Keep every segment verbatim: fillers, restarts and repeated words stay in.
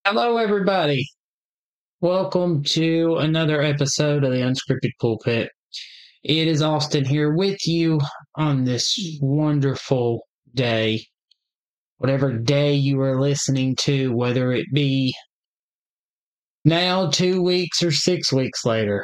Hello, everybody. Welcome to another episode of the Unscripted Pulpit. It is Austin here with you on this wonderful day. Whatever day you are listening to, whether it be now, two weeks, or six weeks later,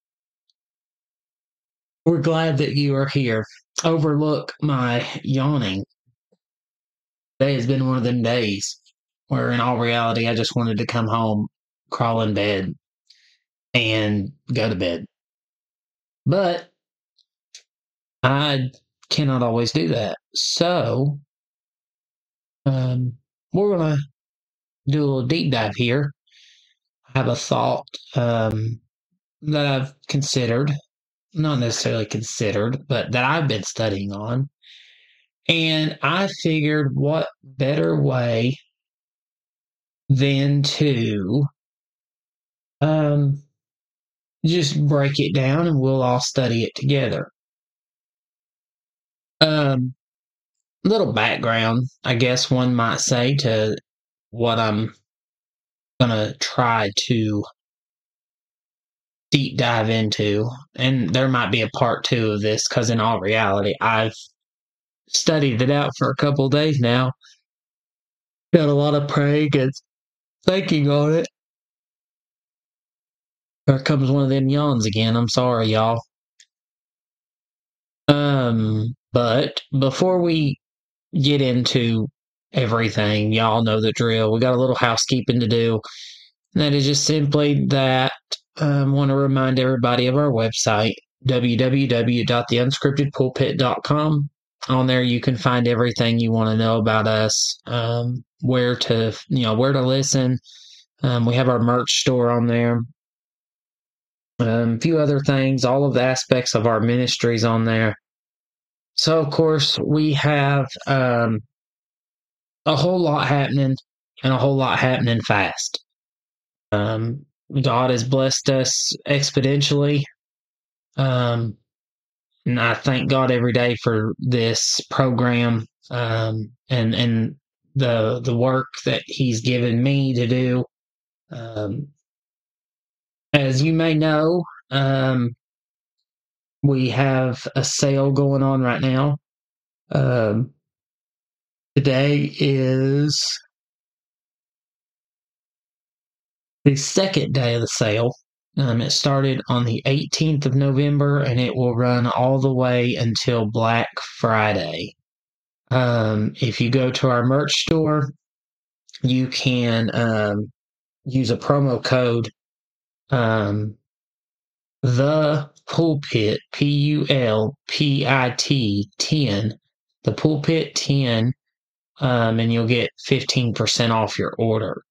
we're glad that you are here. Overlook my yawning. Today has been one of them days where, in all reality, I just wanted to come home, crawl in bed, and go to bed. But I cannot always do that. So, um, we're going to do a little deep dive here. I have a thought um, that I've considered, not necessarily considered, but that I've been studying on. And I figured what better way than to um, just break it down and we'll all study it together. Um, little background, I guess one might say, to what I'm going to try to deep dive into. And there might be a part two of this because, in all reality, I've studied it out for a couple of days now. Got a lot of praying and thinking on it. Here comes one of them yawns again. I'm sorry, y'all. Um, but before we get into everything, y'all know the drill. We got a little housekeeping to do. And that is just simply that I um, want to remind everybody of our website, w w w dot the unscripted pulpit dot com. On there, you can find everything you want to know about us, um, where to, you know, where to listen. Um, we have our merch store on there. Um, a few other things, all of the aspects of our ministries on there. So, of course, we have um, a whole lot happening and a whole lot happening fast. Um, God has blessed us exponentially. Um, and I thank God every day for this program um, and and the the work that He's given me to do. Um, as you may know, um, we have a sale going on right now. Um, today is the second day of the sale. Um, it started on the eighteenth of November, and it will run all the way until Black Friday. Um, if you go to our merch store, you can um, use a promo code, um, the pulpit, P U L P I T ten, the pulpit ten, um, and you'll get fifteen percent off your order.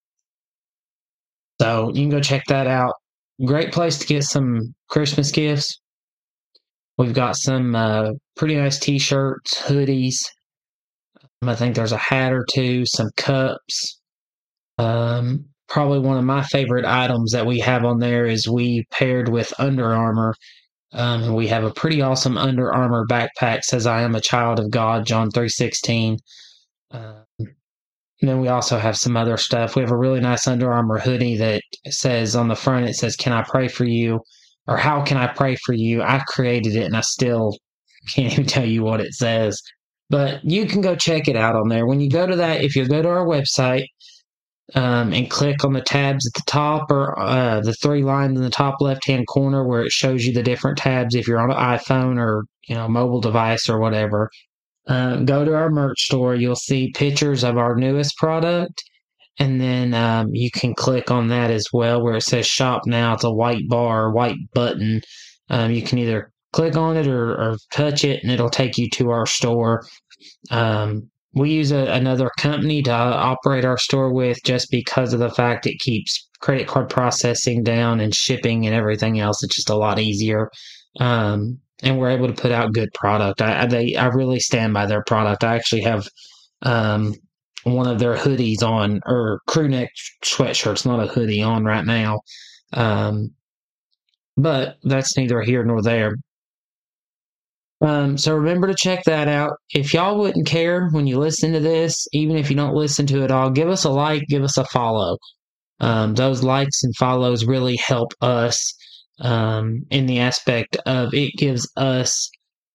So you can go check that out. Great place to get some Christmas gifts. We've got some uh, pretty nice t-shirts, hoodies. I think there's a hat or two, some cups. Um, probably one of my favorite items that we have on there is we paired with Under Armour. Um, and we have a pretty awesome Under Armour backpack. Says "I am a child of God," John three sixteen. Um, and then we also have some other stuff. We have a really nice Under Armour hoodie that says on the front, it says, "Can I pray for you?" Or "How can I pray for you?" I created it and I still can't even tell you what it says. But you can go check it out on there. When you go to that, if you go to our website um, and click on the tabs at the top, or uh, the three lines in the top left-hand corner where it shows you the different tabs if you're on an iPhone or, you know, mobile device or whatever, uh, go to our merch store. You'll see pictures of our newest product, and then um, you can click on that as well where it says "Shop Now." It's a white bar, white button. Um, you can either click on it or, or touch it, and it'll take you to our store. Um, we use a, another company to operate our store with just because of the fact it keeps credit card processing down and shipping and everything else. It's just a lot easier. Um, and we're able to put out good product. I, I, they, I really stand by their product. I actually have um, one of their hoodies on, or crew neck sweatshirts, not a hoodie, on right now. Um, but that's neither here nor there. Um, so remember to check that out. If y'all wouldn't care when you listen to this, even if you don't listen to it all, give us a like, give us a follow. Um, those likes and follows really help us um, in the aspect of it gives us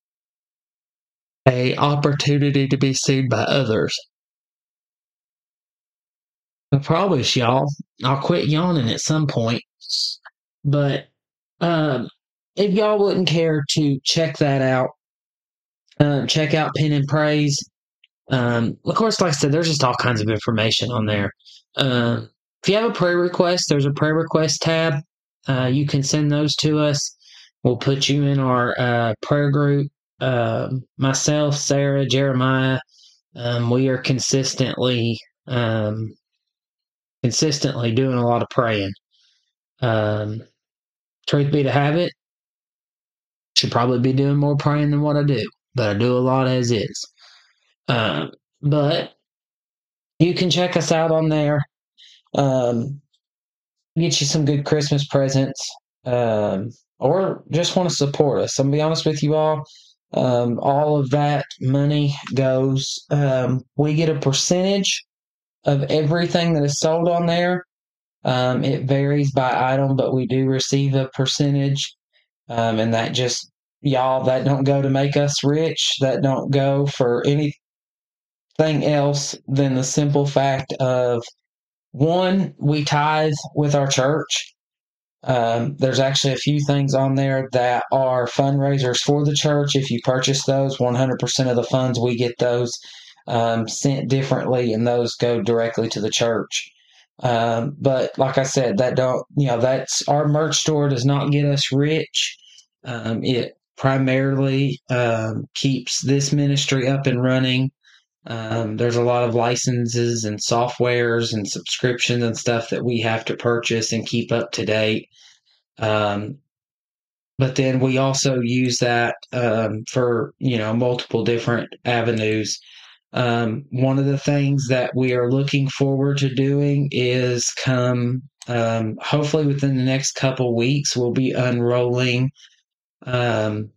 a opportunity to be seen by others. I promise y'all, I'll quit yawning at some point. But um, if y'all wouldn't care to check that out, uh, check out Pen and Praise. Um, of course, like I said, there's just all kinds of information on there. Uh, if you have a prayer request, there's a prayer request tab. Uh, you can send those to us. We'll put you in our uh, prayer group. Uh, myself, Sarah, Jeremiah, um, we are consistently um, consistently doing a lot of praying. Um, truth be to have it, should probably be doing more praying than what I do, but I do a lot as is. Um, but you can check us out on there. Um, get you some good Christmas presents, um, or just want to support us. I'm gonna be honest with you all. Um, all of that money goes. Um, we get a percentage of everything that is sold on there. Um, it varies by item, but we do receive a percentage, um, and that just y'all that don't go to make us rich. That don't go for anything else than the simple fact of one, we tithe with our church. Um, there's actually a few things on there that are fundraisers for the church. If you purchase those, one hundred percent of the funds, we get those um, sent differently, and those go directly to the church. Um, but like I said, that don't, you know, that's our merch store does not get us rich. Um, it primarily um, keeps this ministry up and running. Um, there's a lot of licenses and softwares and subscriptions and stuff that we have to purchase and keep up to date. Um, but then we also use that um, for, you know, multiple different avenues. Um, one of the things that we are looking forward to doing is come, um, hopefully within the next couple weeks, we'll be unrolling um,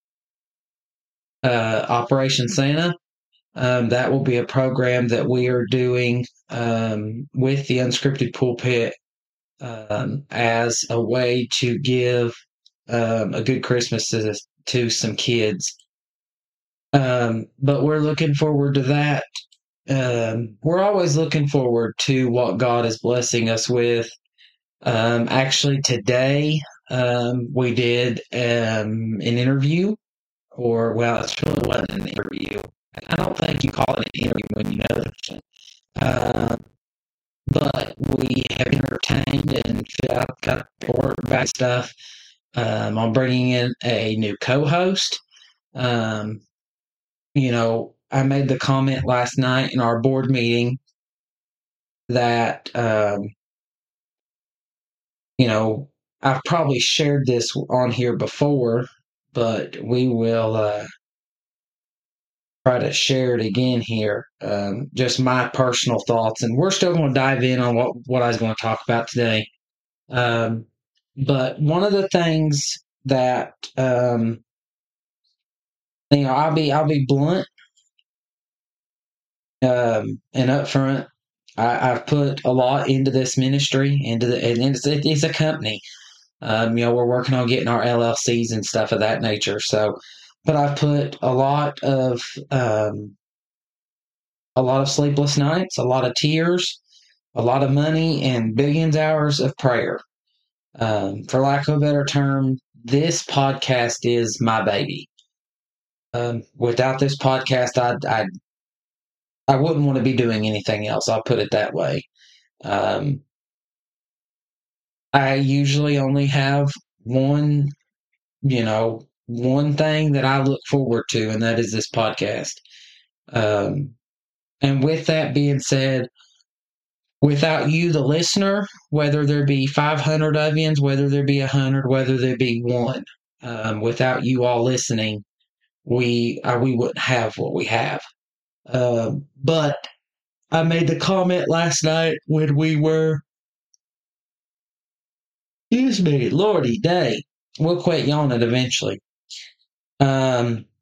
uh, Operation Santa. Um, that will be a program that we are doing um, with the Unscripted Pulpit um, as a way to give um, a good Christmas to, to some kids. Um, but we're looking forward to that. Um, we're always looking forward to what God is blessing us with. Um, actually, today um, we did um, an interview, or well, it really wasn't an interview. I don't think you call it an interview when you know it. Uh, but we have entertained and got, got work back stuff. Um, I'm bringing in a new co-host. Um, you know, I made the comment last night in our board meeting that, um, you know, I've probably shared this on here before, but we will uh, try to share it again here. Um, just my personal thoughts, and we're still going to dive in on what, what I was going to talk about today. Um, but one of the things that, um, you know, I'll be, I'll be blunt, um, and upfront. I, I've put a lot into this ministry, into the, and it's, it's a company. Um, you know, we're working on getting our L L Cs and stuff of that nature. So, but I've put a lot of, um, a lot of sleepless nights, a lot of tears, a lot of money, and billions of hours of prayer. Um, for lack of a better term, this podcast is my baby. Um, without this podcast, I, I, I wouldn't want to be doing anything else. I'll put it that way. Um, I usually only have one, you know, one thing that I look forward to, and that is this podcast. Um, and with that being said, without you, the listener, whether there be five hundred onions, whether there be one hundred, whether there be one, um, without you all listening, we uh, we wouldn't have what we have. Uh, but I made the comment last night when we were, excuse me, Lordy day. We'll quit yawning eventually. Um,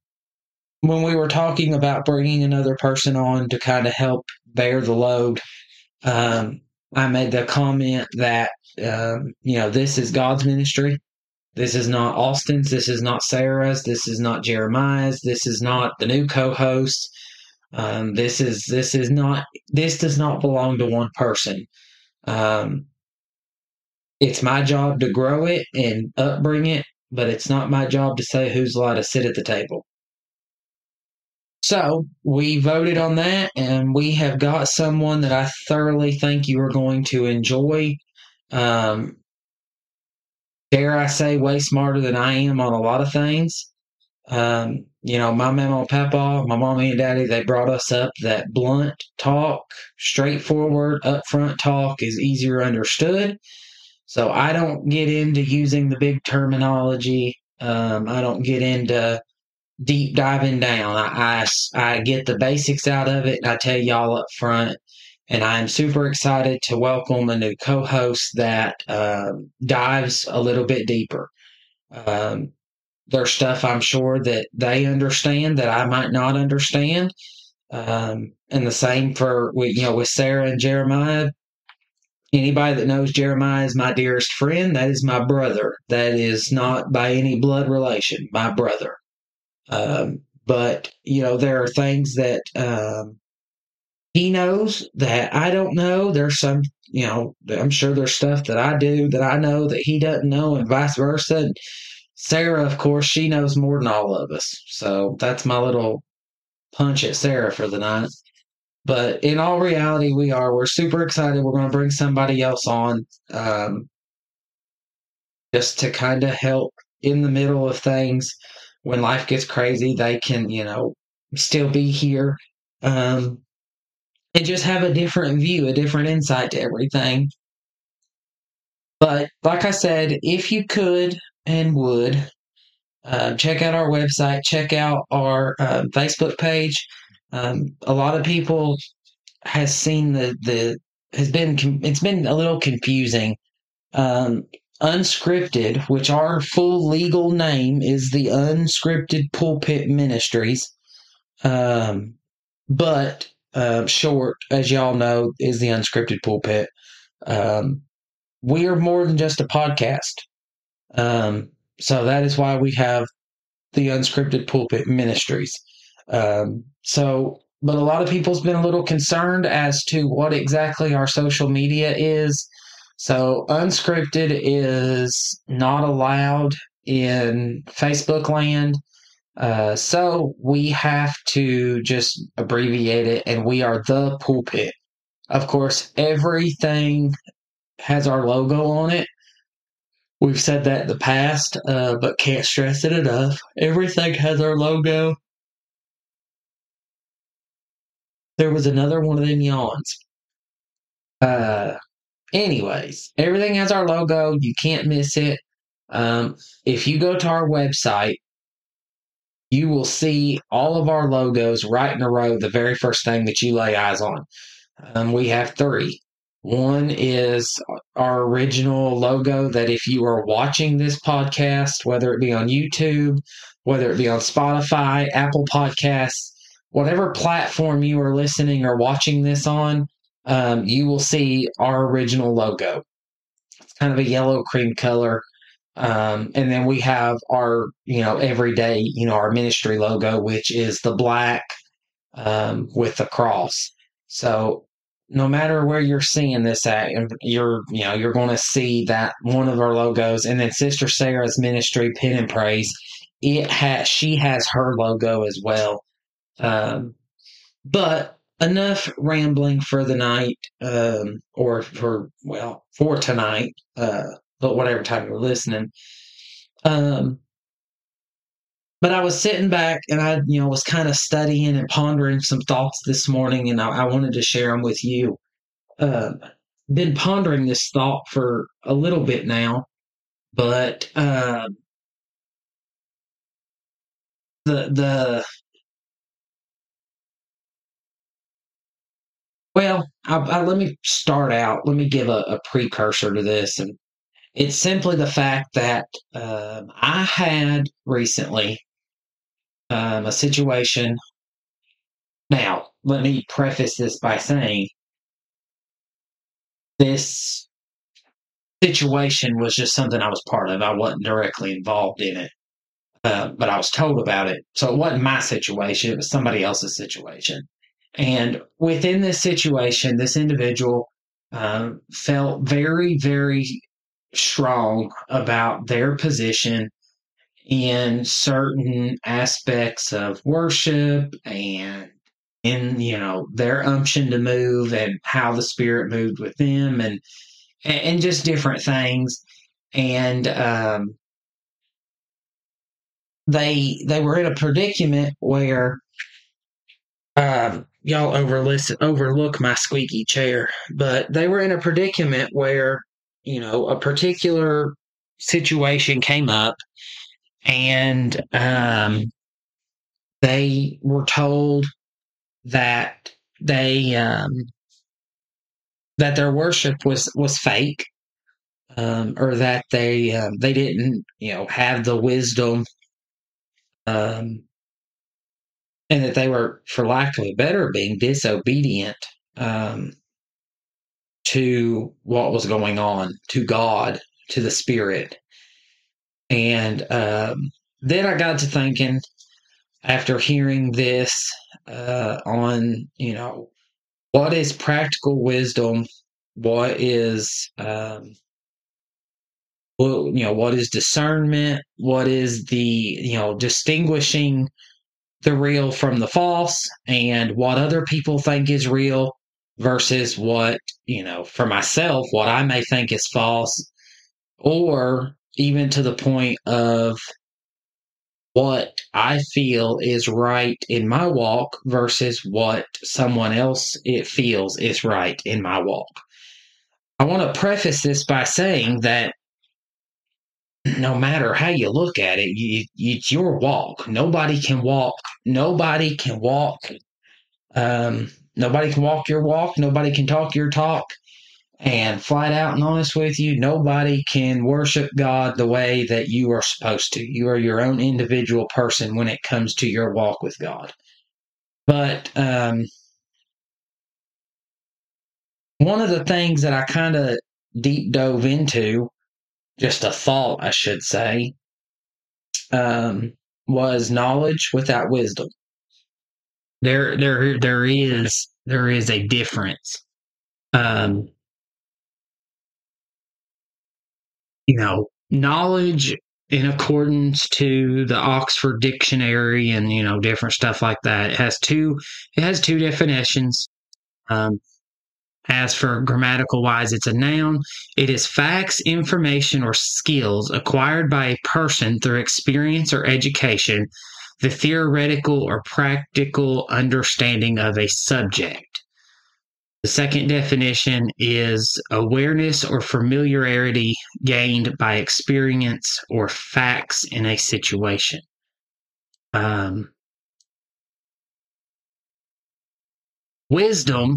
when we were talking about bringing another person on to kind of help bear the load, um, I made the comment that, um, you know, this is God's ministry. This is not Austin's. This is not Sarah's. This is not Jeremiah's. This is not the new co-host. Um, this is this is not this does not belong to one person. Um, it's my job to grow it and upbring it, but it's not my job to say who's allowed to sit at the table. So we voted on that, and we have got someone that I thoroughly think you are going to enjoy. Um, dare I say, way smarter than I am on a lot of things. Um, you know, my mama and papa, my mommy and daddy, they brought us up that blunt talk, straightforward, upfront talk is easier understood. So I don't get into using the big terminology. Um, I don't get into deep diving down. I, I, I get the basics out of it, and I tell y'all up front. And I am super excited to welcome a new co-host that um, dives a little bit deeper. Um, there's stuff I'm sure that they understand that I might not understand. Um, and the same for, you know, with Sarah and Jeremiah. Anybody that knows Jeremiah is my dearest friend, that is my brother. That is not by any blood relation, my brother. Um, but, you know, there are things that um, he knows that I don't know. There's some, you know, I'm sure there's stuff that I do that I know that he doesn't know, and vice versa. And Sarah, of course, she knows more than all of us. So that's my little punch at Sarah for the night. But in all reality, we are. We're super excited. We're going to bring somebody else on um, just to kind of help in the middle of things. When life gets crazy, they can, you know, still be here um, and just have a different view, a different insight to everything. But like I said, if you could and would, uh, check out our website, check out our uh, Facebook page. Um, a lot of people has seen the, the has been, it's been a little confusing. Um, Unscripted, which our full legal name is the Unscripted Pulpit Ministries. Um, but, uh, short, as y'all know, is the Unscripted Pulpit. Um, we are more than just a podcast. Um, so that is why we have the Unscripted Pulpit Ministries. Um, so, but a lot of people's been a little concerned as to what exactly our social media is. So unscripted is not allowed in Facebook land. Uh, so we have to just abbreviate it, and we are the pulpit. Of course, everything has our logo on it. We've said that in the past, uh, but can't stress it enough. Everything has our logo. There was another one of them yawns. Uh, anyways, everything has our logo. You can't miss it. Um, if you go to our website, you will see all of our logos right in a row, the very first thing that you lay eyes on. Um, we have three. One is our original logo that if you are watching this podcast, whether it be on YouTube, whether it be on Spotify, Apple Podcasts, whatever platform you are listening or watching this on, um, you will see our original logo. It's kind of a yellow cream color. Um, and then we have our, you know, everyday, you know, our ministry logo, which is the black um, with the cross. So no matter where you're seeing this at, you're, you know, you're going to see that one of our logos. And then Sister Sarah's ministry, Pen and Praise, it has, she has her logo as well. Um, but enough rambling for the night, um, or for, well, for tonight, uh, but whatever time you're listening. Um, but I was sitting back and I, you know, was kind of studying and pondering some thoughts this morning, and I, I wanted to share them with you. Uh, been pondering this thought for a little bit now, but uh, the the well, I, I, let me start out. Let me give a, a precursor to this, and it's simply the fact that um, I had recently um, a situation. Now, let me preface this by saying this situation was just something I was part of. I wasn't directly involved in it, uh, but I was told about it. So it wasn't my situation, it was somebody else's situation. And within this situation, this individual um, felt very, very strong about their position in certain aspects of worship and in, you know, their unction to move and how the Spirit moved with them, and and just different things. And um, they they were in a predicament where um, y'all overlisten, overlook my squeaky chair, but they were in a predicament where, you know, a particular situation came up, and um, they were told that they um, that their worship was was fake, um, or that they um, they didn't, you know, have the wisdom, um, and that they were, for lack of a better, being disobedient um, to what was going on, to God, to the Spirit. And um, then I got to thinking, after hearing this, uh, on, you know, what is practical wisdom? What is, um, well, you know, what is discernment? What is the, you know, distinguishing the real from the false, and what other people think is real versus what, you know, for myself, what I may think is false, or even to the point of what I feel is right in my walk versus what someone else it feels is right in my walk. I want to preface this by saying that no matter how you look at it, you, it's your walk. Nobody can walk. Nobody can walk. Um, nobody can walk your walk. Nobody can talk your talk. And flat out and honest with you, nobody can worship God the way that you are supposed to. You are your own individual person when it comes to your walk with God. But um, one of the things that I kind of deep dove into, just a thought, I should say, um, was knowledge without wisdom. There, there, there is, there is a difference. Um, you know, knowledge in accordance to the Oxford Dictionary and, you know, different stuff like that. It has two, it has two definitions. Um, as for grammatical wise, it's a noun. It is facts, information, or skills acquired by a person through experience or education, the theoretical or practical understanding of a subject. The second definition is awareness or familiarity gained by experience or facts in a situation. Um, wisdom,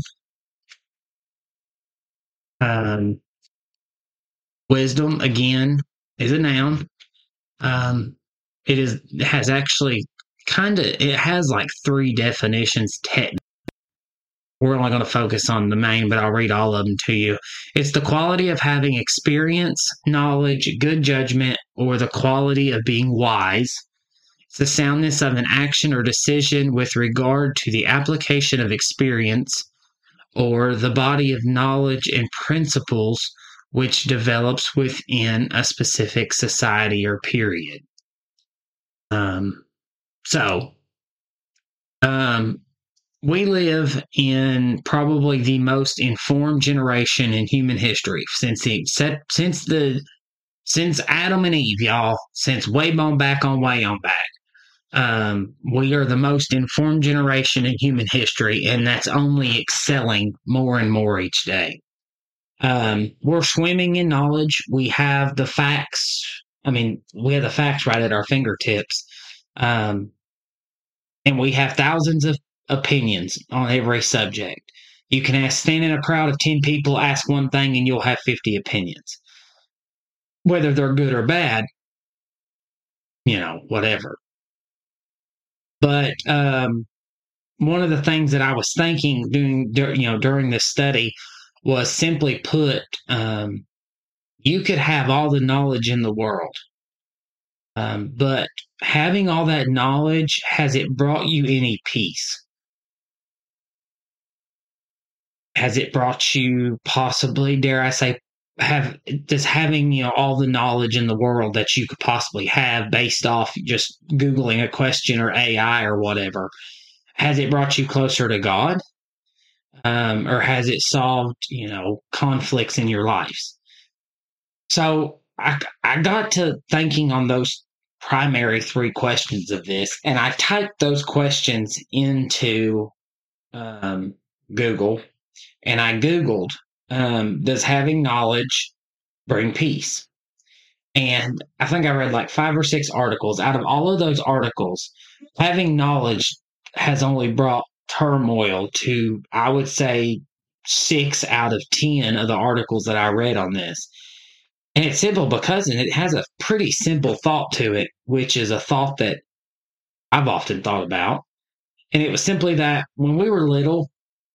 um, wisdom again is a noun. Um, it is it has actually kind of it has like three definitions technically. We're only going to focus on the main, but I'll read all of them to you. It's the quality of having experience, knowledge, good judgment, or the quality of being wise. It's the soundness of an action or decision with regard to the application of experience, or the body of knowledge and principles which develops within a specific society or period. Um, so, um, we live in probably the most informed generation in human history since the since the since Adam and Eve, y'all. Since way on back on way on back, um, we are the most informed generation in human history, and that's only excelling more and more each day. Um, we're swimming in knowledge. We have the facts. I mean, we have the facts right at our fingertips, um, and we have thousands of opinions on every subject. You can ask, stand in a crowd of ten people, ask one thing, and you'll have fifty opinions. Whether they're good or bad, you know, whatever. But um, one of the things that I was thinking during, you know, during this study was simply put, um, you could have all the knowledge in the world, um, but having all that knowledge, has it brought you any peace? Has it brought you possibly, dare I say, have does having, you know, all the knowledge in the world that you could possibly have based off just Googling a question or A I or whatever, has it brought you closer to God? Um, or has it solved, you know, conflicts in your lives? So I, I got to thinking on those primary three questions of this, and I typed those questions into um, Google, and I Googled, um, does having knowledge bring peace? And I think I read like five or six articles. Out of all of those articles, having knowledge has only brought turmoil to, I would say, six out of ten of the articles that I read on this. And it's simple because it has a pretty simple thought to it, which is a thought that I've often thought about. And it was simply that when we were little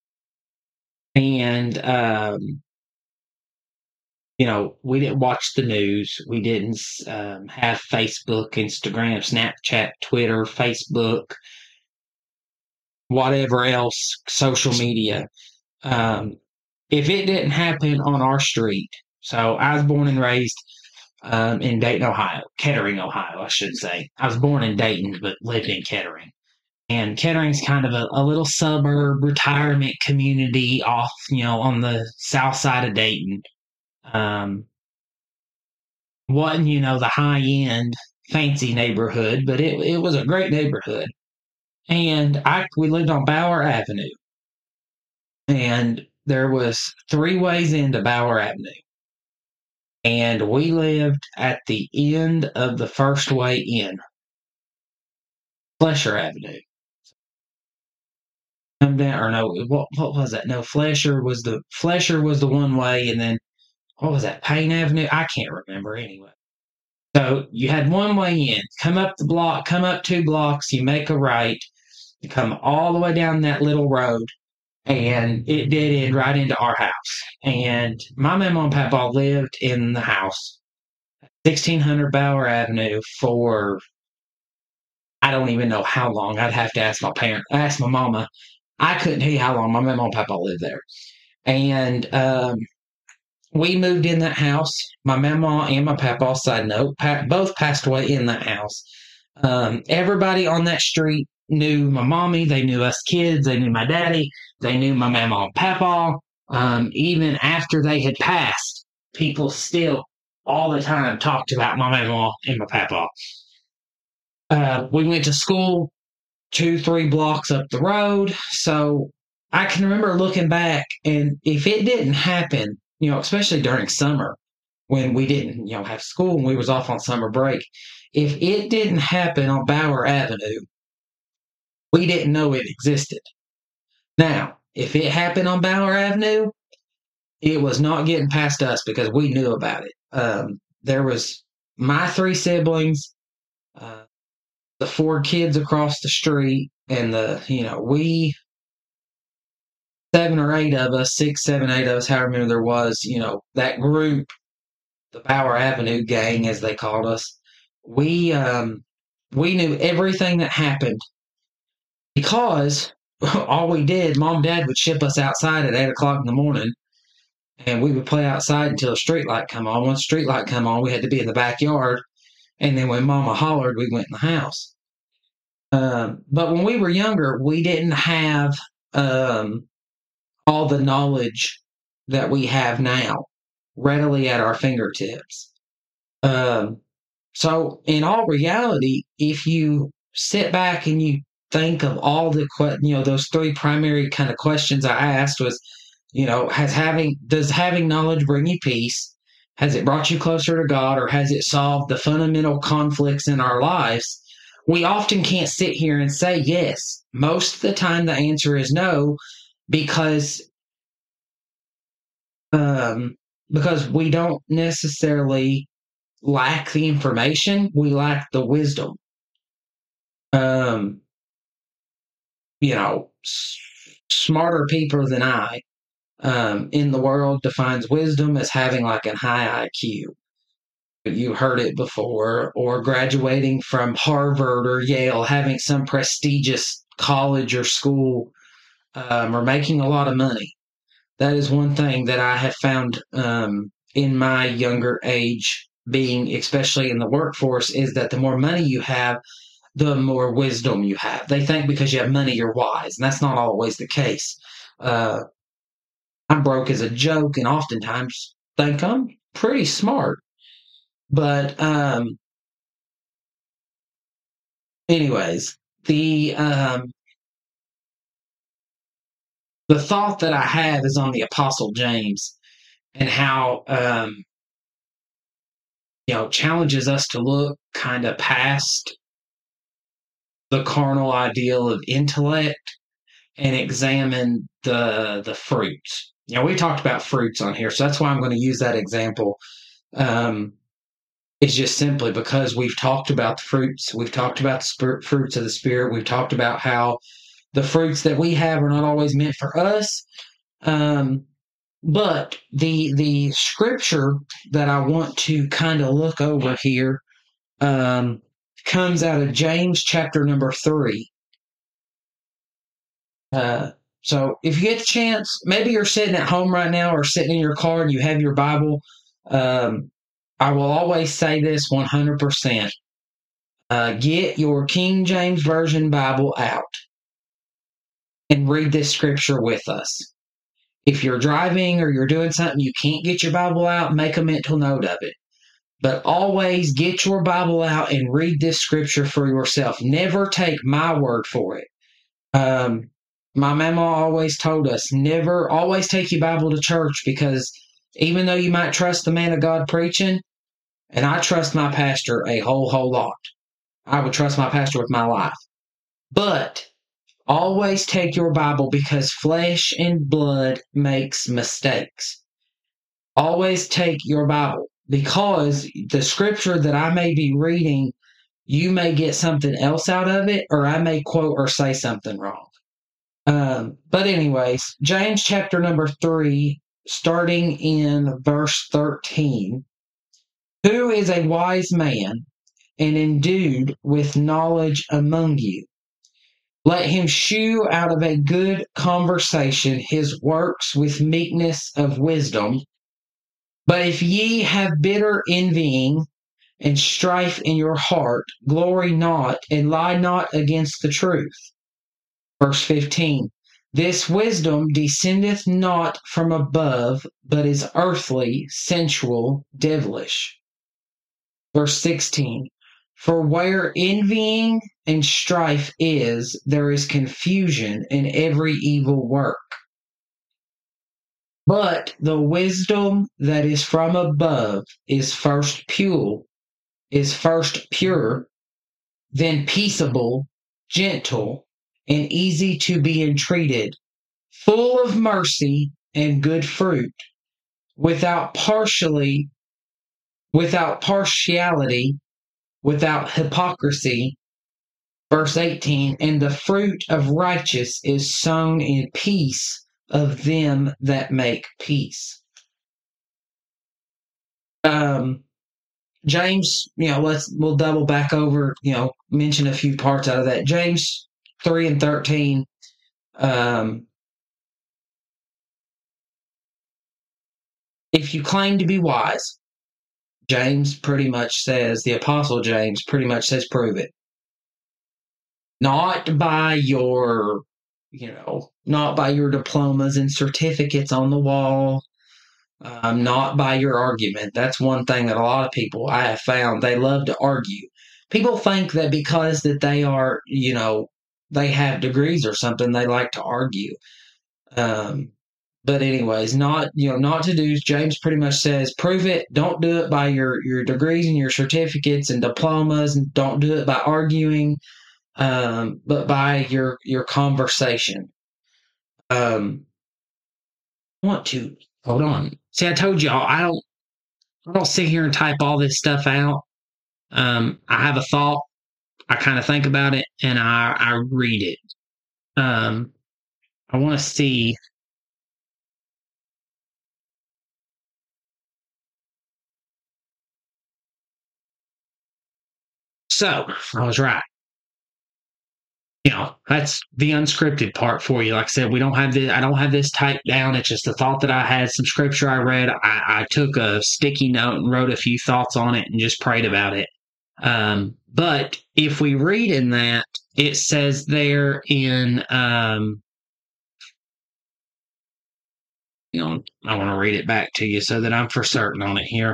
and, um, you know, we didn't watch the news, we didn't um, have Facebook, Instagram, Snapchat, Twitter, Facebook, whatever else, social media. Um, if it didn't happen on our street, so I was born and raised um, in Dayton, Ohio, Kettering, Ohio, I should say. I was born in Dayton, but lived in Kettering. And Kettering's kind of a, a little suburb retirement community off, you know, on the south side of Dayton. Um, wasn't, you know, the high end fancy neighborhood, but it it was a great neighborhood. And I we lived on Bower Avenue. And there was three ways into Bower Avenue. And we lived at the end of the first way in, Flesher Avenue. Come down, or no, what what was that? No, Flesher was the Flesher was the one way, and then what was that? Payne Avenue? I can't remember anyway. So you had one way in, come up the block, come up two blocks, you make a right, you come all the way down that little road, and it did end right into our house. And my mama and papa lived in the house, sixteen hundred Bower Avenue, for I don't even know how long. I'd have to ask my parent, ask my mama. I couldn't tell you how long my mama and papa lived there. And um, we moved in that house. My mama and my papa, side note, pa- both passed away in that house. Um, everybody on that street knew my mommy. They knew us kids. They knew my daddy. They knew my mama and papa. Um, even after they had passed, people still all the time talked about my mama and my papa. Uh, we went to school two, three blocks up the road. So I can remember looking back, and if it didn't happen, you know, especially during summer when we didn't, you know, have school and we was off on summer break, if it didn't happen on Bower Avenue, we didn't know it existed. Now, if it happened on Bower Avenue, it was not getting past us because we knew about it. Um, there was my three siblings, uh, the four kids across the street, and the, you know, we, seven or eight of us, six, seven, eight of us, however many there was, you know, that group, the Bower Avenue gang, as they called us, we, um, we knew everything that happened because all we did, mom and dad would ship us outside at eight o'clock in the morning, and we would play outside until a street light come on. Once a street light come on, we had to be in the backyard. And then when mama hollered, we went in the house. Um, but when we were younger, we didn't have um, all the knowledge that we have now readily at our fingertips. Um, so in all reality, if you sit back and you think of all the, que- you know, those three primary kind of questions I asked was, you know, has having, does having knowledge bring you peace? Has it brought you closer to God, or has it solved the fundamental conflicts in our lives? We often can't sit here and say yes. Most of the time the answer is no, because um, because we don't necessarily lack the information, we lack the wisdom. Um, you know, s- smarter people than I um, in the world defines wisdom as having like a high I Q. You heard it before, or graduating from Harvard or Yale, having some prestigious college or school, um, or making a lot of money. That is one thing that I have found um, in my younger age, being especially in the workforce, is that the more money you have, the more wisdom you have. They think because you have money, you're wise, and that's not always the case. Uh, I'm broke as a joke, and oftentimes think I'm pretty smart. But um, anyways, the um, the thought that I have is on the Apostle James and how um, you know challenges us to look kind of past the carnal ideal of intellect and examine the the fruits. You know, we talked about fruits on here, so that's why I'm going to use that example. Um, it's just simply because we've talked about the fruits, we've talked about the spirit, fruits of the Spirit, we've talked about how the fruits that we have are not always meant for us. Um, but the the scripture that I want to kind of look over here um, comes out of James chapter number three. Uh, so if you get the chance, maybe you're sitting at home right now or sitting in your car and you have your Bible. Um, I will always say this one hundred percent. Uh, get your King James Version Bible out and read this scripture with us. If you're driving or you're doing something, you can't get your Bible out, make a mental note of it. But always get your Bible out and read this scripture for yourself. Never take my word for it. Um, my mama always told us, never, always take your Bible to church, because even though you might trust the man of God preaching, and I trust my pastor a whole, whole lot. I would trust my pastor with my life. But always take your Bible, because flesh and blood makes mistakes. Always take your Bible, because the scripture that I may be reading, you may get something else out of it, or I may quote or say something wrong. Um, but anyways, James chapter number three, starting in verse thirteen. Who is a wise man and endued with knowledge among you? Let him shew out of a good conversation his works with meekness of wisdom. But if ye have bitter envying and strife in your heart, glory not and lie not against the truth. Verse fifteen. This wisdom descendeth not from above, but is earthly, sensual, devilish. Verse sixteen. For where envying and strife is, there is confusion in every evil work. But the wisdom that is from above is first pure, is first pure, then peaceable, gentle, and easy to be entreated, full of mercy and good fruit, without partially, without partiality, without hypocrisy. Verse eighteen, and the fruit of righteous is sown in peace of them that make peace. Um, James, you know, let's, we'll double back over, you know, mention a few parts out of that. James three and thirteen, um, if you claim to be wise, James pretty much says, the Apostle James pretty much says, prove it. Not by your, you know, not by your diplomas and certificates on the wall, um, not by your argument. That's one thing that a lot of people I have found, they love to argue. People think that because that they are, you know, they have degrees or something, they like to argue. Um, but anyways, not, you know, not to do. James pretty much says, prove it. Don't do it by your, your degrees and your certificates and diplomas, and don't do it by arguing, um, but by your, your conversation. Um, I want to, hold on. See, I told y'all, I don't, I don't sit here and type all this stuff out. Um, I have a thought, I kind of think about it, and I, I read it. Um, I want to see. So I was right. You know, that's the unscripted part for you. Like I said, we don't have this. I don't have this typed down. It's just a thought that I had. Some scripture I read. I, I took a sticky note and wrote a few thoughts on it and just prayed about it. Um, but if we read in that, it says there in, um, you know, I want to read it back to you so that I'm for certain on it here.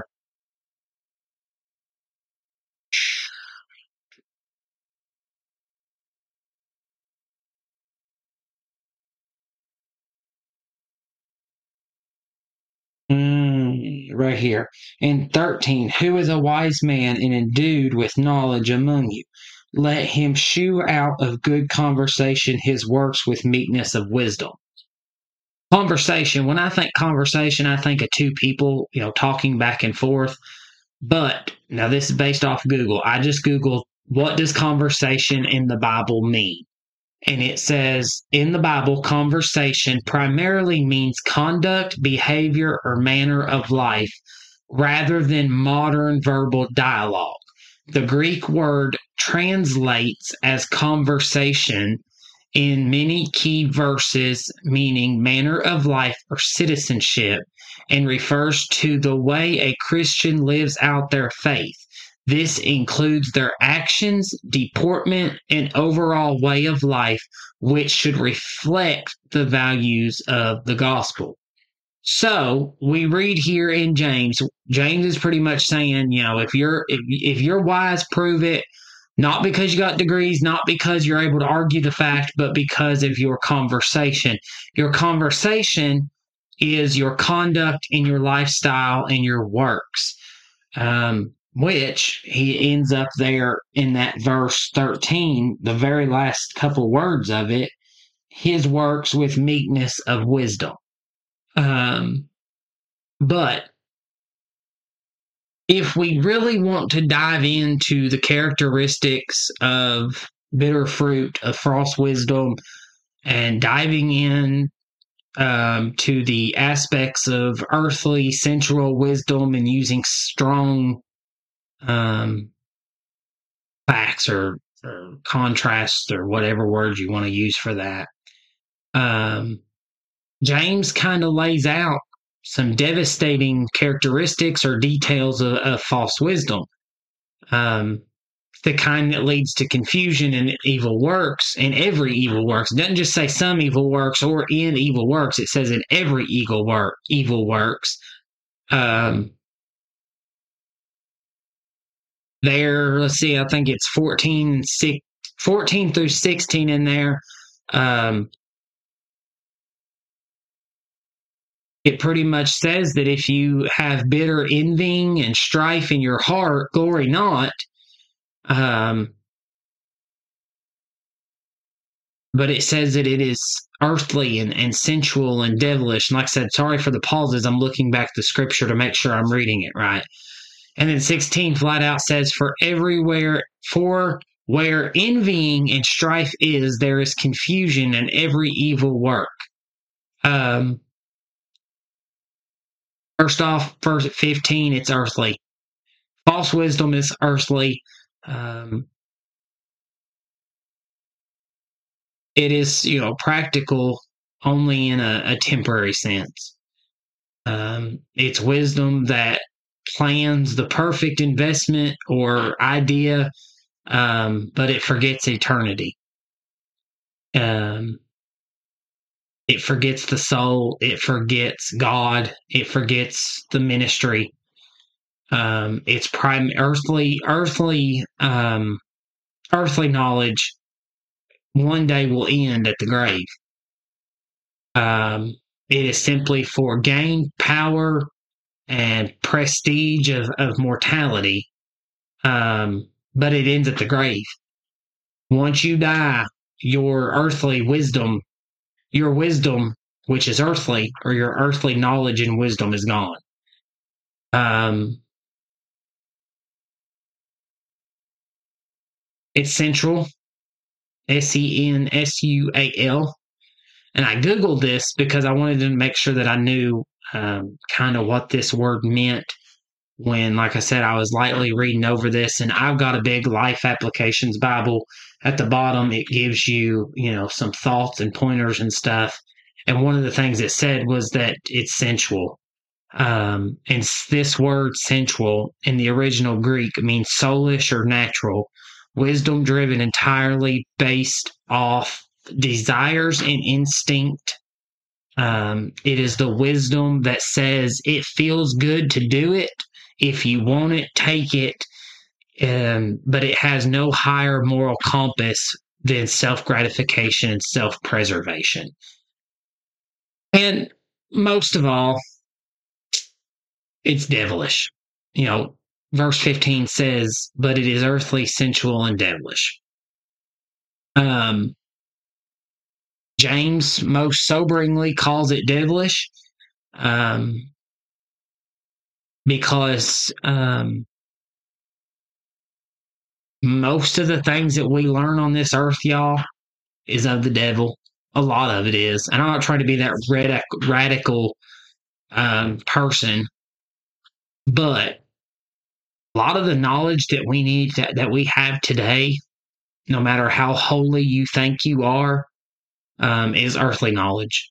Mm, right here. In thirteen, who is a wise man and endued with knowledge among you? Let him shew out of good conversation his works with meekness of wisdom. Conversation, when I think conversation, I think of two people, you know, talking back and forth. But now this is based off Google. I just Googled, what does conversation in the Bible mean? And it says in the Bible, conversation primarily means conduct, behavior, or manner of life rather than modern verbal dialogue. The Greek word translates as conversation in many key verses, meaning manner of life or citizenship, and refers to the way a Christian lives out their faith. This includes their actions, deportment, and overall way of life, which should reflect the values of the gospel. So we read here in James. James is pretty much saying, you know, if you're if, if you're wise, prove it. Not because you got degrees, not because you're able to argue the fact, but because of your conversation. Your conversation is your conduct and your lifestyle and your works. Um, which he ends up there in that verse thirteen, the very last couple words of it, his works with meekness of wisdom. Um, but if we really want to dive into the characteristics of bitter fruit, of false wisdom, and diving in um, to the aspects of earthly sensual wisdom and using strong um, facts or, or contrasts or whatever words you want to use for that. Um, James kind of lays out some devastating characteristics or details of, of false wisdom. Um, the kind that leads to confusion and evil works, and every evil works. It doesn't just say some evil works or in evil works. It says in every evil work, evil works. Um, there, let's see, I think it's fourteen, six, fourteen through sixteen in there. Um, it pretty much says that if you have bitter envying and strife in your heart, glory not. Um, but it says that it is earthly and, and sensual and devilish. And like I said, sorry for the pauses. I'm looking back the scripture to make sure I'm reading it right. And then sixteen flat out says, for everywhere, for where envying and strife is, there is confusion and every evil work. Um, first off, verse fifteen, it's earthly. False wisdom is earthly. Um, it is, you know, practical only in a, a temporary sense. Um, it's wisdom that plans the perfect investment or idea, um, but it forgets eternity. Um, it forgets the soul. It forgets God. It forgets the ministry. Um, it's prime earthly, earthly, um, earthly knowledge. One day will end at the grave. Um, it is simply for gain, power, and prestige of, of mortality. Um, but it ends at the grave. Once you die, your earthly wisdom, your wisdom, which is earthly, or your earthly knowledge and wisdom is gone. Um, it's central. S E N S U A L. And I Googled this because I wanted to make sure that I knew um, kind of what this word meant when, like I said, I was lightly reading over this. And I've got a big Life Applications Bible. At the bottom, it gives you, you know, some thoughts and pointers and stuff. And one of the things it said was that it's sensual. Um, and this word sensual in the original Greek means soulish or natural, wisdom driven entirely based off desires and instinct. Um, it is the wisdom that says it feels good to do it. If you want it, take it. Um, but it has no higher moral compass than self-gratification and self-preservation. And most of all, it's devilish. You know, verse fifteen says, but it is earthly, sensual, and devilish. Um, James most soberingly calls it devilish um, because um, most of the things that we learn on this earth, y'all, is of the devil. A lot of it is. And I'm not trying to be that radic- radical um, person, but a lot of the knowledge that we need, to, that we have today, no matter how holy you think you are, um, is earthly knowledge.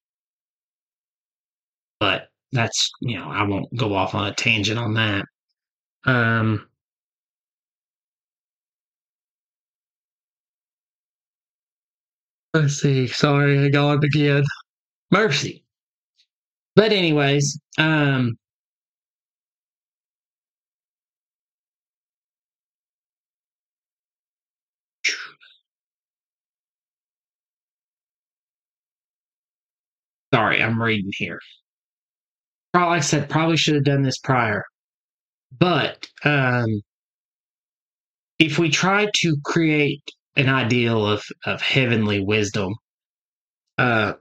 But that's, you know, I won't go off on a tangent on that. Um, let's see. Sorry, I got again. Mercy. But anyways, um, sorry, I'm reading here. Like I said, probably should have done this prior. But um, if we try to create an ideal of, of heavenly wisdom, uh,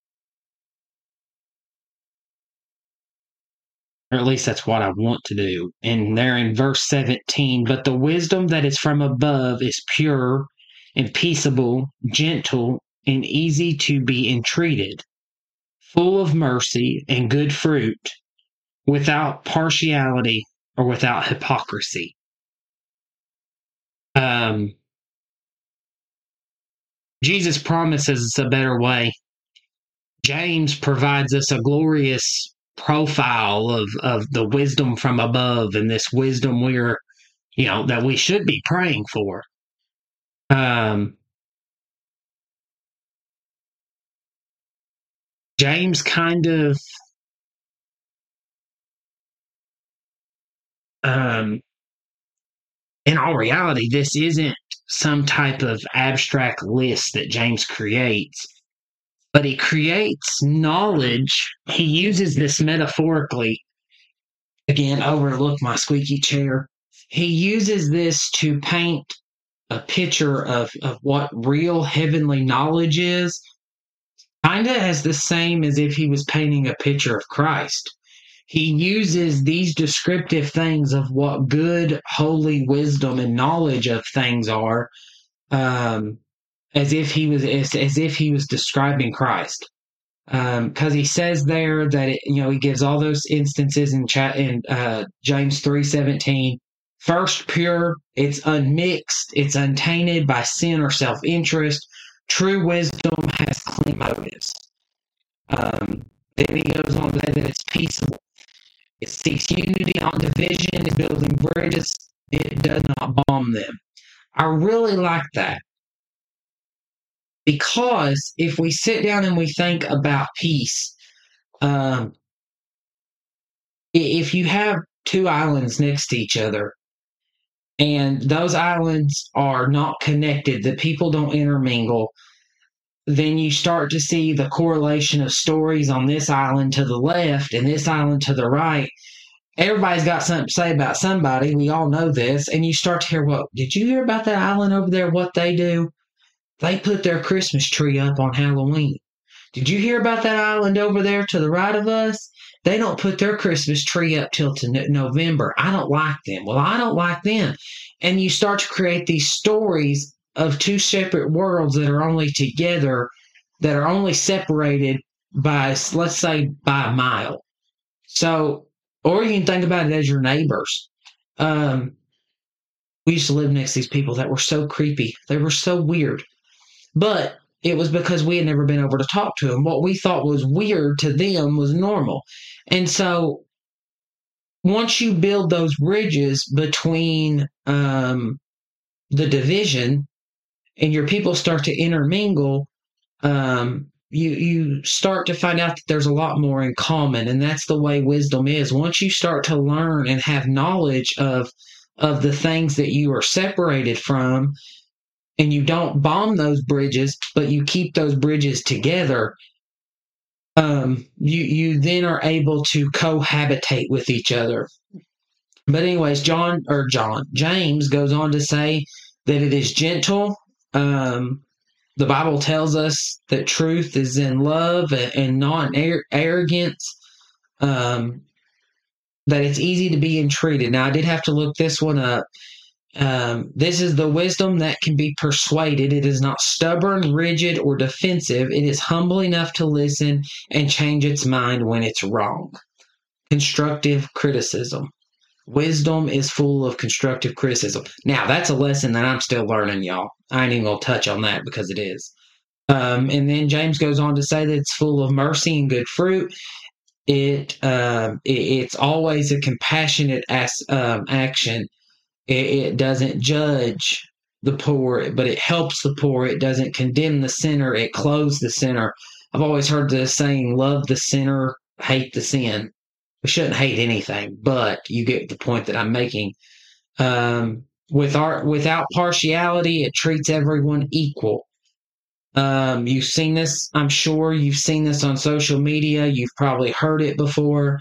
or at least that's what I want to do. And there in verse seventeen, but the wisdom that is from above is pure and peaceable, gentle, and easy to be entreated, full of mercy and good fruit, without partiality or without hypocrisy. Um, Jesus promises us a better way. James provides us a glorious profile of, of the wisdom from above, and this wisdom we're, you know, that we should be praying for. Um, James kind of um, in all reality, this isn't some type of abstract list that James creates, but he creates knowledge. He uses this metaphorically. Again, overlook my squeaky chair. He uses this to paint a picture of, of what real heavenly knowledge is, kind of as the same as if he was painting a picture of Christ. He uses these descriptive things of what good, holy wisdom and knowledge of things are, um, as if he was as, as if he was describing Christ. Because um, he says there that it, you know, he gives all those instances in chat in uh, James three seventeen. First, pure, it's unmixed, it's untainted by sin or self interest. True wisdom has clean motives. Um, then he goes on to say that it's peaceable. It seeks unity, not division. It's building bridges. It does not bomb them. I really like that. Because if we sit down and we think about peace, um, if you have two islands next to each other, and those islands are not connected, that people don't intermingle, then you start to see the correlation of stories on this island to the left and this island to the right. Everybody's got something to say about somebody. We all know this. And you start to hear, well, did you hear about that island over there, what they do? They put their Christmas tree up on Halloween. Did you hear about that island over there to the right of us? They don't put their Christmas tree up till to November. I don't like them. Well, I don't like them. And you start to create these stories of two separate worlds that are only together, that are only separated by, let's say, by a mile. So, or you can think about it as your neighbors. Um, we used to live next to these people that were so creepy. They were so weird. But it was because we had never been able to talk to them. What we thought was weird to them was normal. And so once you build those bridges between um, the division and your people start to intermingle, um, you you start to find out that there's a lot more in common. And that's the way wisdom is. Once you start to learn and have knowledge of of the things that you are separated from, and you don't bomb those bridges, but you keep those bridges together, um, you you then are able to cohabitate with each other. But anyways, John or John James goes on to say that it is gentle. Um, the Bible tells us that truth is in love and not in arrogance. Um, that it's easy to be entreated. Now, I did have to look this one up. Um, this is the wisdom that can be persuaded. It is not stubborn, rigid, or defensive. It is humble enough to listen and change its mind when it's wrong. Constructive criticism. Wisdom is full of constructive criticism. Now, that's a lesson that I'm still learning, y'all. I ain't even going to touch on that because it is. Um, and then James goes on to say that it's full of mercy and good fruit. It, uh, it it's always a compassionate as, um, action. It, it doesn't judge the poor, but it helps the poor. It doesn't condemn the sinner. It clothes the sinner. I've always heard the saying, love the sinner, hate the sin. We shouldn't hate anything, but you get the point that I'm making. Um, with our, without partiality, it treats everyone equal. Um, you've seen this, I'm sure you've seen this on social media. You've probably heard it before.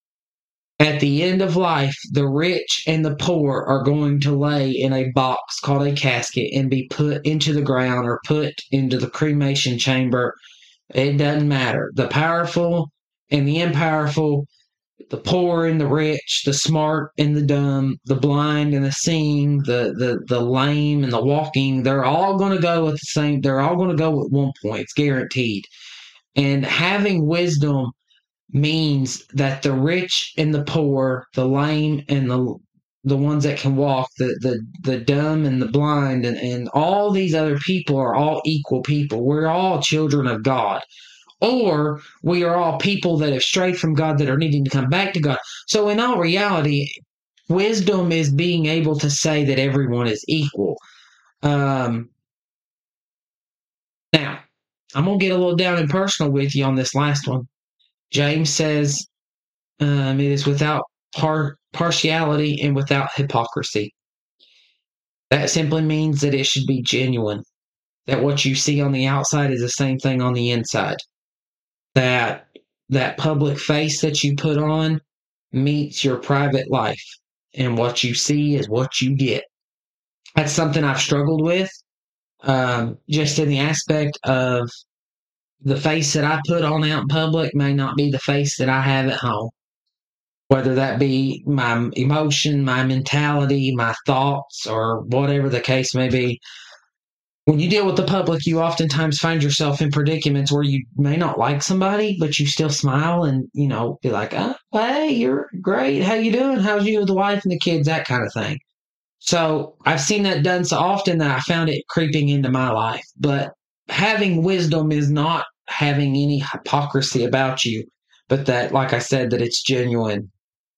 At the end of life, the rich and the poor are going to lay in a box called a casket and be put into the ground or put into the cremation chamber. It doesn't matter. The powerful and the impowerful, the poor and the rich, the smart and the dumb, the blind and the seeing, the the the lame and the walking, they're all going to go at the same, they're all going to go at one point. It's guaranteed. And having wisdom means that the rich and the poor, the lame and the the ones that can walk, the the, the dumb and the blind, and, and all these other people are all equal people. We're all children of God. Or we are all people that have strayed from God that are needing to come back to God. So in all reality, wisdom is being able to say that everyone is equal. Um, now, I'm going to get a little down and personal with you on this last one. James says um, it is without par- partiality and without hypocrisy. That simply means that it should be genuine. That what you see on the outside is the same thing on the inside. That that public face that you put on meets your private life, and what you see is what you get. That's something I've struggled with, um, just in the aspect of the face that I put on out in public may not be the face that I have at home. Whether that be my emotion, my mentality, my thoughts, or whatever the case may be. When you deal with the public, you oftentimes find yourself in predicaments where you may not like somebody, but you still smile and, you know, be like, oh, hey, you're great. How you doing? How's you with the wife and the kids? That kind of thing. So I've seen that done so often that I found it creeping into my life. But having wisdom is not having any hypocrisy about you, but that, like I said, that it's genuine.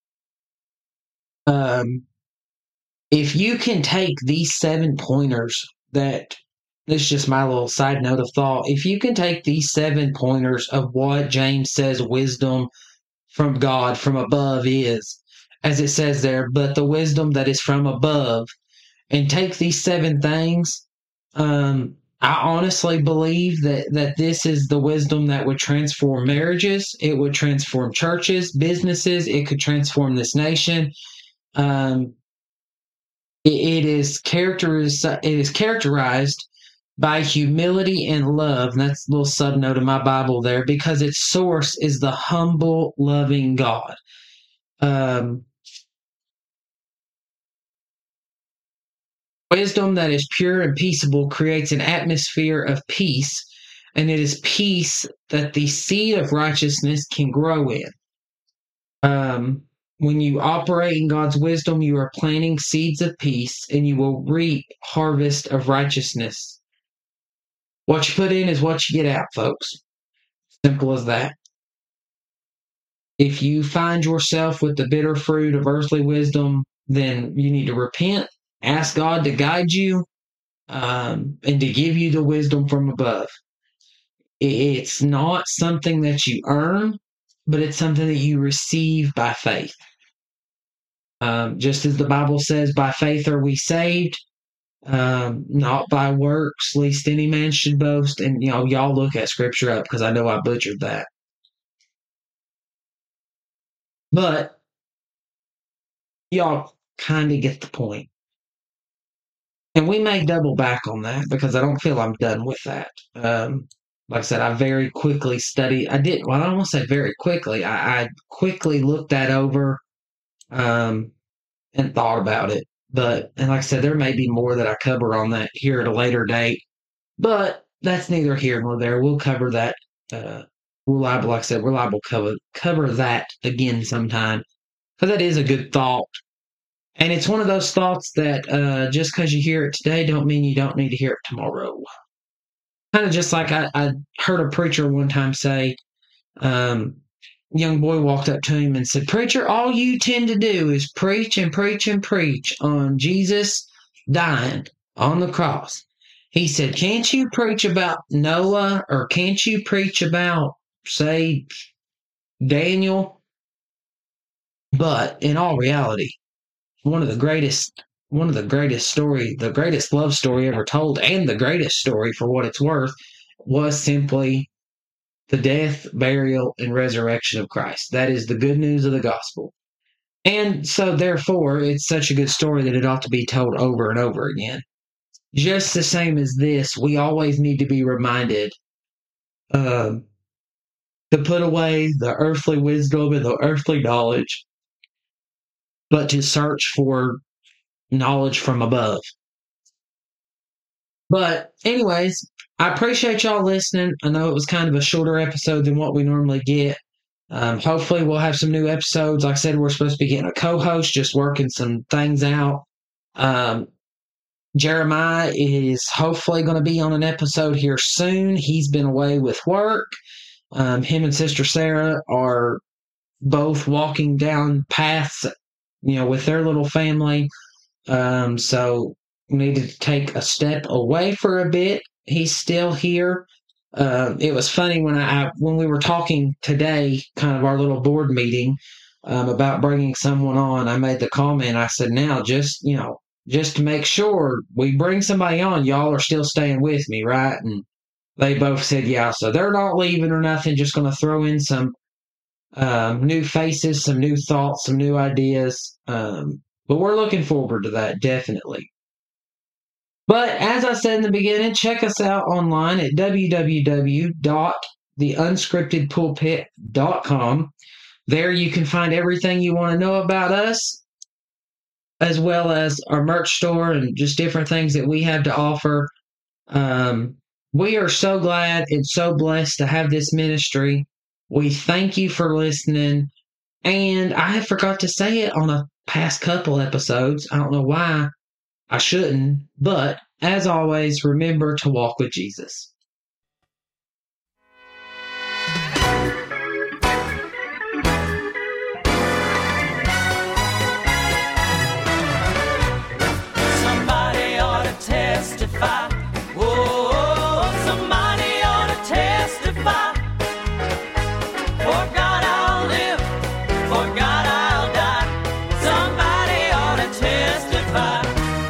Um, if you can take these seven pointers that, this is just my little side note of thought. If you can take these seven pointers of what James says wisdom from God, from above is, as it says there, but the wisdom that is from above, and take these seven things, um, I honestly believe that, that this is the wisdom that would transform marriages. It would transform churches, businesses. It could transform this nation. Um, it, it is characterized, it is characterized by humility and love. And that's a little subnote of my Bible there, because its source is the humble, loving God. Um, Wisdom that is pure and peaceable creates an atmosphere of peace, and it is peace that the seed of righteousness can grow in. Um, when you operate in God's wisdom, you are planting seeds of peace, and you will reap harvest of righteousness. What you put in is what you get out, folks. Simple as that. If you find yourself with the bitter fruit of earthly wisdom, then you need to repent, ask God to guide you, um, and to give you the wisdom from above. It's not something that you earn, but it's something that you receive by faith. Um, just as the Bible says, by faith are we saved, um, not by works, lest any man should boast. And, you know, y'all look at Scripture up, because I know I butchered that. But y'all kind of get the point. And we may double back on that, because I don't feel I'm done with that. Um, like I said, I very quickly studied. I didn't, well, I don't want to say very quickly. I, I quickly looked that over um, and thought about it. But, and like I said, there may be more that I cover on that here at a later date. But that's neither here nor there. We'll cover that. Uh, we're liable, like I said, we're liable to cover, cover that again sometime. Because that is a good thought. And it's one of those thoughts that uh, just because you hear it today don't mean you don't need to hear it tomorrow. Kind of just like I, I heard a preacher one time say, um, young boy walked up to him and said, "Preacher, all you tend to do is preach and preach and preach on Jesus dying on the cross." He said, "Can't you preach about Noah, or can't you preach about, say, Daniel?" But in all reality, one of the greatest, one of the greatest story, the greatest love story ever told, and the greatest story for what it's worth, was simply the death, burial, and resurrection of Christ. That is the good news of the gospel. And so, therefore, it's such a good story that it ought to be told over and over again. Just the same as this, we always need to be reminded uh, to put away the earthly wisdom and the earthly knowledge, but to search for knowledge from above. But anyways, I appreciate y'all listening. I know it was kind of a shorter episode than what we normally get. Um, hopefully we'll have some new episodes. Like I said, we're supposed to be getting a co-host, just working some things out. Um, Jeremiah is hopefully going to be on an episode here soon. He's been away with work. Um, him and Sister Sarah are both walking down paths, you know, with their little family. Um, so needed to take a step away for a bit. He's still here. Uh, it was funny when I, I when we were talking today, kind of our little board meeting um, about bringing someone on. I made the comment. I said, "Now, just you know, just to make sure we bring somebody on, y'all are still staying with me, right?" And they both said, "Yeah." So they're not leaving or nothing. Just going to throw in some um, new faces, some new thoughts, some new ideas. Um, but we're looking forward to that, definitely. But as I said in the beginning, check us out online at w w w dot the unscripted pulpit dot com. There you can find everything you want to know about us, as well as our merch store and just different things that we have to offer. Um, we are so glad and so blessed to have this ministry. We thank you for listening. And I forgot to say it on a past couple episodes. I don't know why. I shouldn't, but as always, remember to walk with Jesus. Somebody ought to testify. Whoa, somebody ought to testify. For God I'll live, for God I'll die. Somebody ought to testify.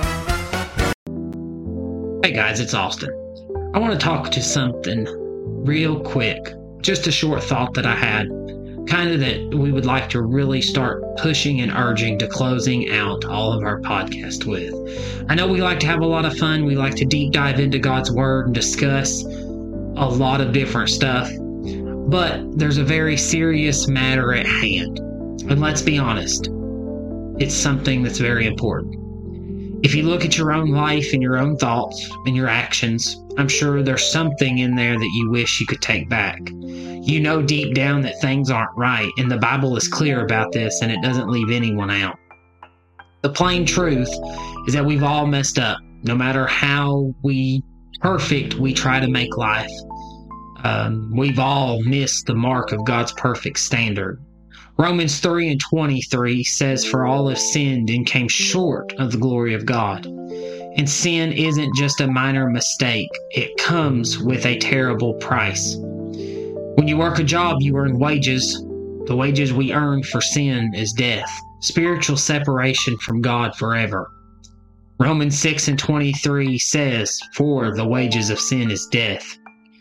Hey guys, it's Austin. I want to talk to something real quick. Just a short thought that I had, kind of that we would like to really start pushing and urging to closing out all of our podcast with. I know we like to have a lot of fun. We like to deep dive into God's Word and discuss a lot of different stuff. But there's a very serious matter at hand. And let's be honest, it's something that's very important. If you look at your own life and your own thoughts and your actions, I'm sure there's something in there that you wish you could take back. You know deep down that things aren't right, and the Bible is clear about this, and it doesn't leave anyone out. The plain truth is that we've all messed up, no matter how we perfect we try to make life. Um, we've all missed the mark of God's perfect standard. Romans three and twenty-three says, "For all have sinned and came short of the glory of God." And sin isn't just a minor mistake. It comes with a terrible price. When you work a job, you earn wages. The wages we earn for sin is death, spiritual separation from God forever. Romans six and twenty-three says, "For the wages of sin is death."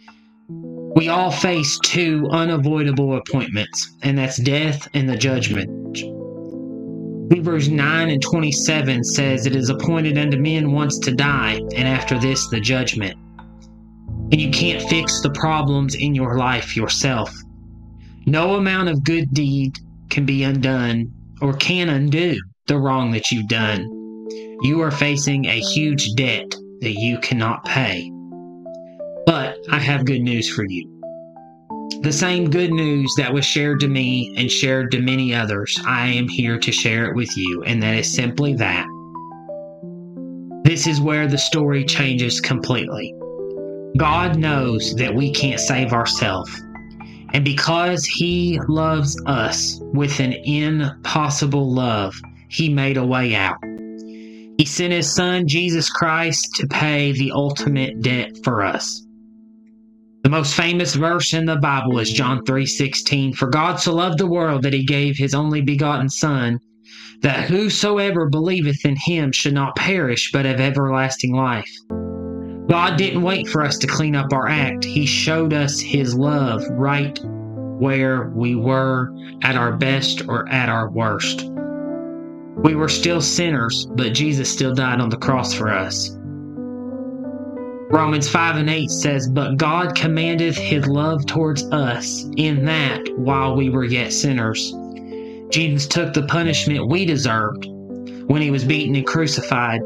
We all face two unavoidable appointments, and that's death and the judgment. Hebrews nine and twenty-seven says, "It is appointed unto men once to die, and after this the judgment." And you can't fix the problems in your life yourself. No amount of good deed can be undone or can undo the wrong that you've done. You are facing a huge debt that you cannot pay. But I have good news for you. The same good news that was shared to me and shared to many others, I am here to share it with you, and that is simply that. This is where the story changes completely. God knows that we can't save ourselves, and because He loves us with an impossible love, He made a way out. He sent His Son, Jesus Christ, to pay the ultimate debt for us. The most famous verse in the Bible is John three sixteen. "For God so loved the world that He gave His only begotten Son, that whosoever believeth in Him should not perish, but have everlasting life." God didn't wait for us to clean up our act. He showed us His love right where we were, at our best or at our worst. We were still sinners, but Jesus still died on the cross for us. Romans five and eight says, "But God commandeth His love towards us, in that, while we were yet sinners, Jesus took the punishment we deserved when He was beaten and crucified."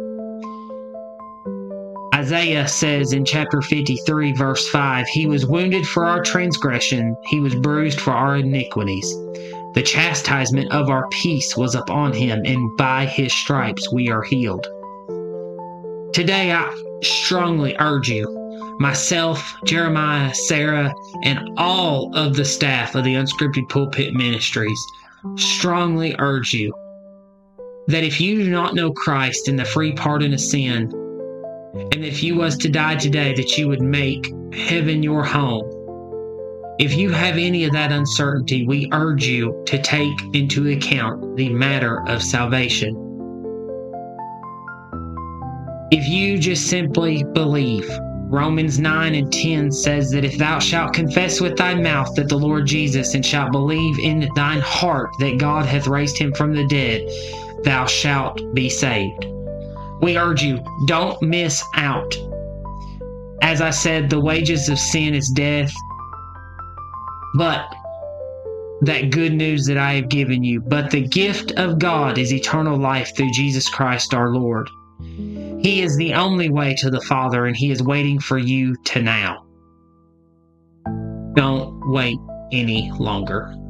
Isaiah says in chapter fifty-three, verse five, "He was wounded for our transgression, He was bruised for our iniquities. The chastisement of our peace was upon Him, and by His stripes we are healed." Today, I strongly urge you, myself, Jeremiah, Sarah, and all of the staff of the Unscripted Pulpit Ministries, strongly urge you that if you do not know Christ and the free pardon of sin, and if you was to die today, that you would make heaven your home. If you have any of that uncertainty, we urge you to take into account the matter of salvation. If you just simply believe, Romans nine and ten says that if thou shalt confess with thy mouth that the Lord Jesus, and shalt believe in thine heart that God hath raised Him from the dead, thou shalt be saved. We urge you, don't miss out. As I said, the wages of sin is death, but that good news that I have given you, but the gift of God is eternal life through Jesus Christ our Lord. He is the only way to the Father, and He is waiting for you to now. Don't wait any longer.